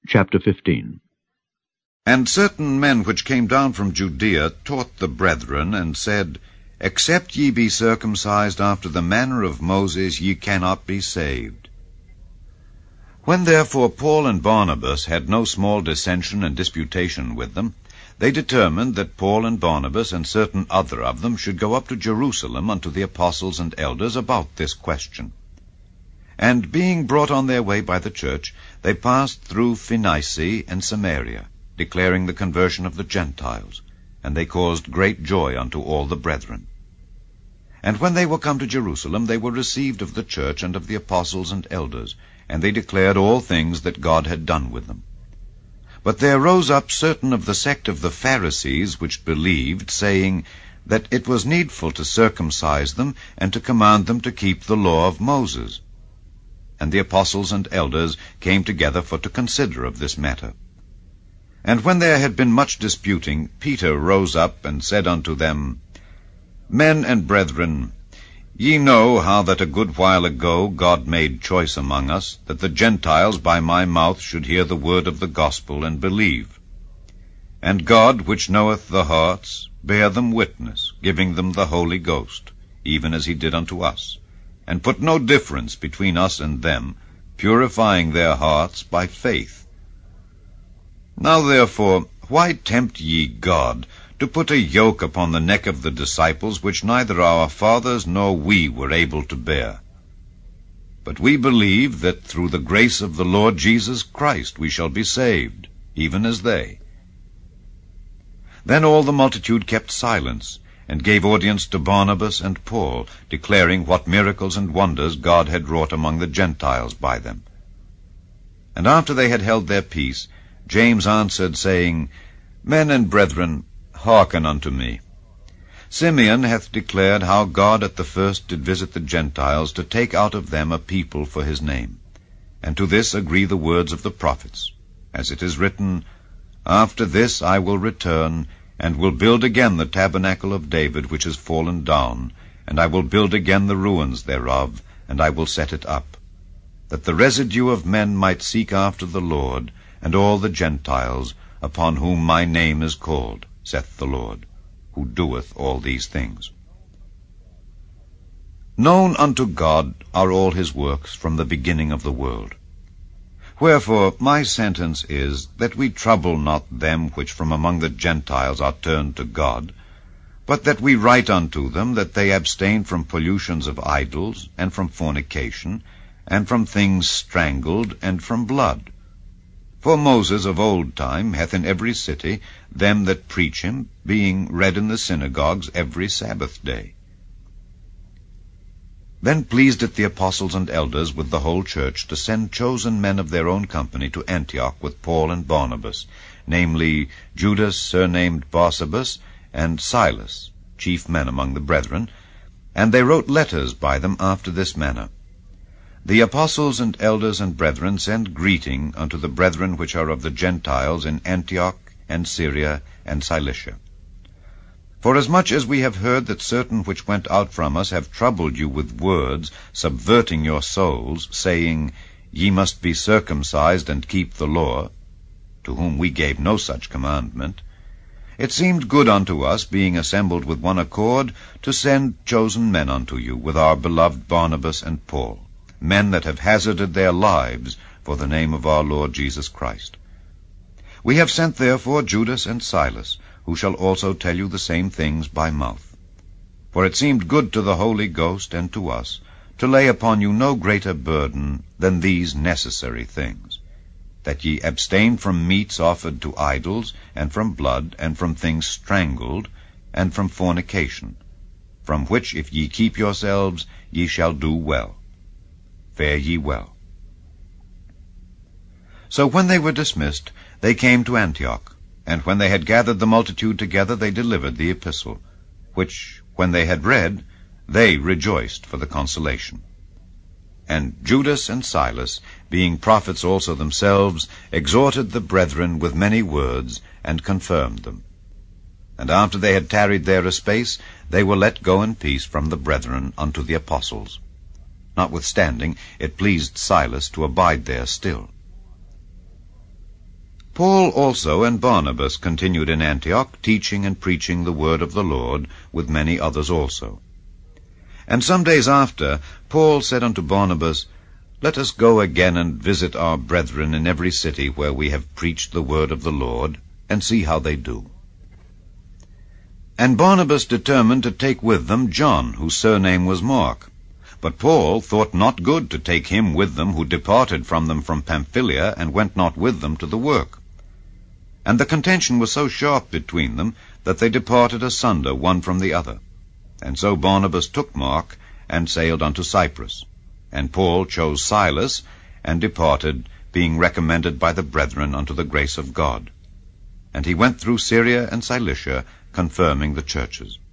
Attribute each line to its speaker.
Speaker 1: Chapter 15.
Speaker 2: And certain men which came down from Judea taught the brethren, and said, Except ye be circumcised after the manner of Moses, ye cannot be saved. When therefore Paul and Barnabas had no small dissension and disputation with them, they determined that Paul and Barnabas and certain other of them should go up to Jerusalem unto the apostles and elders about this question. And being brought on their way by the church, they passed through Phoenicia and Samaria, declaring the conversion of the Gentiles, and they caused great joy unto all the brethren. And when they were come to Jerusalem, they were received of the church and of the apostles and elders, and they declared all things that God had done with them. But there rose up certain of the sect of the Pharisees which believed, saying that it was needful to circumcise them, and to command them to keep the law of Moses. And the apostles and elders came together for to consider of this matter. And when there had been much disputing, Peter rose up and said unto them, Men and brethren, ye know how that a good while ago God made choice among us, that the Gentiles by my mouth should hear the word of the gospel and believe. And God, which knoweth the hearts, bare them witness, giving them the Holy Ghost, even as he did unto us, and put no difference between us and them, purifying their hearts by faith. Now therefore, why tempt ye God to put a yoke upon the neck of the disciples, which neither our fathers nor we were able to bear? But we believe that through the grace of the Lord Jesus Christ we shall be saved, even as they. Then all the multitude kept silence, and gave audience to Barnabas and Paul, declaring what miracles and wonders God had wrought among the Gentiles by them. And after they had held their peace, James answered, saying, Men and brethren, hearken unto me. Simeon hath declared how God at the first did visit the Gentiles, to take out of them a people for his name. And to this agree the words of the prophets, as it is written, After this I will return, and will build again the tabernacle of David, which is fallen down, and I will build again the ruins thereof, and I will set it up, that the residue of men might seek after the Lord, and all the Gentiles, upon whom my name is called, saith the Lord, who doeth all these things. Known unto God are all his works from the beginning of the world. Wherefore my sentence is, that we trouble not them which from among the Gentiles are turned to God, but that we write unto them that they abstain from pollutions of idols, and from fornication, and from things strangled, and from blood. For Moses of old time hath in every city them that preach him, being read in the synagogues every Sabbath day. Then pleased it the apostles and elders with the whole church to send chosen men of their own company to Antioch with Paul and Barnabas, namely Judas surnamed Barsabas, and Silas, chief men among the brethren, and they wrote letters by them after this manner. The apostles and elders and brethren send greeting unto the brethren which are of the Gentiles in Antioch and Syria and Cilicia. Forasmuch as we have heard that certain which went out from us have troubled you with words, subverting your souls, saying, Ye must be circumcised and keep the law, to whom we gave no such commandment, it seemed good unto us, being assembled with one accord, to send chosen men unto you, with our beloved Barnabas and Paul, men that have hazarded their lives for the name of our Lord Jesus Christ. We have sent therefore Judas and Silas, who shall also tell you the same things by mouth. For it seemed good to the Holy Ghost and to us to lay upon you no greater burden than these necessary things, that ye abstain from meats offered to idols, and from blood, and from things strangled, and from fornication, from which if ye keep yourselves, ye shall do well. Fare ye well. So when they were dismissed, they came to Antioch. And when they had gathered the multitude together, they delivered the epistle, which, when they had read, they rejoiced for the consolation. And Judas and Silas, being prophets also themselves, exhorted the brethren with many words, and confirmed them. And after they had tarried there a space, they were let go in peace from the brethren unto the apostles. Notwithstanding, it pleased Silas to abide there still. Paul also and Barnabas continued in Antioch, teaching and preaching the word of the Lord, with many others also. And some days after, Paul said unto Barnabas, Let us go again and visit our brethren in every city where we have preached the word of the Lord, and see how they do. And Barnabas determined to take with them John, whose surname was Mark. But Paul thought not good to take him with them, who departed from them from Pamphylia, and went not with them to the work. And the contention was so sharp between them, that they departed asunder one from the other. And so Barnabas took Mark, and sailed unto Cyprus. And Paul chose Silas, and departed, being recommended by the brethren unto the grace of God. And he went through Syria and Cilicia, confirming the churches.